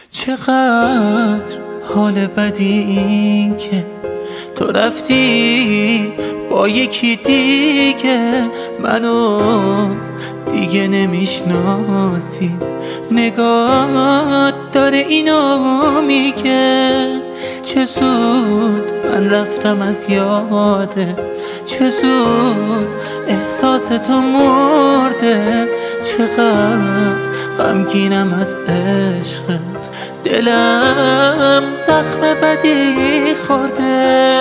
چقدر حال بدی این که تو رفتی با یکی دیگه، منو دیگه نمیشناسی. نگات داره اینو میگه چه زود من رفتم از یادت، چه زود احساس تو مرده. چقدر غمگینم از عشقت، دلم زخم بدی خورده.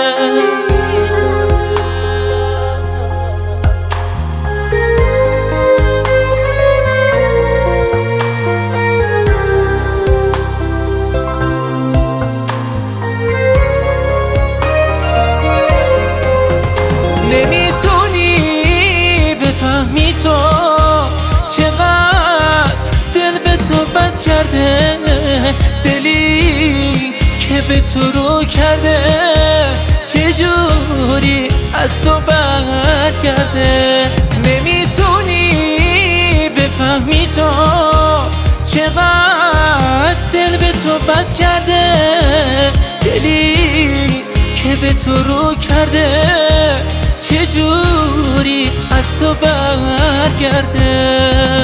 نمیتونی بفهمی تو چقدر دل به تو بد کرده، دلی که به تو رو کرده چجوری از تو برگرده. نمیتونی بفهمی تو چقدر دل به تو بد کرده، دلی که به تو رو کرده چجوری از تو برگرده.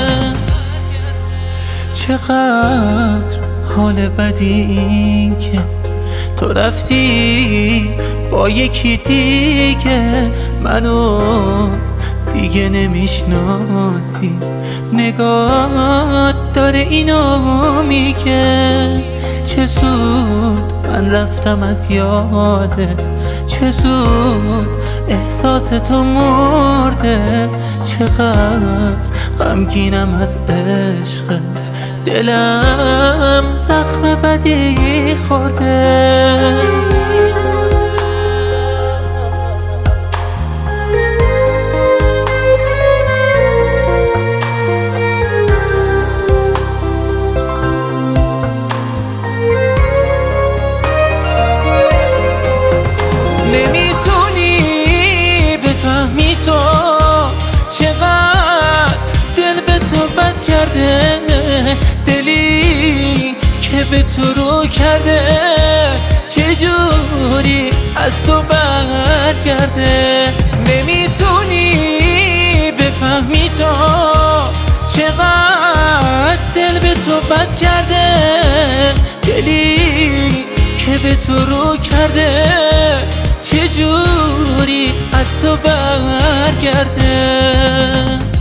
چقدر حال بدی این که تو رفتی با یکی دیگه، منو دیگه نمیشناسی. نگات داره اینو میگه چه زود من رفتم از یادت، چه زود احساس تو مرده. چقدر غمگینم از عشقت، دلم زخم بدی خورده. نمیتونی بفهمی تو چقدر دل به تو بد کرده، دلی که به تو رو کرده چجوری از تو برگرده. نمیتونی بفهمی تو چقدر دل به تو بد کرده، دلی که به تو رو کرده چجوری از تو برگرده.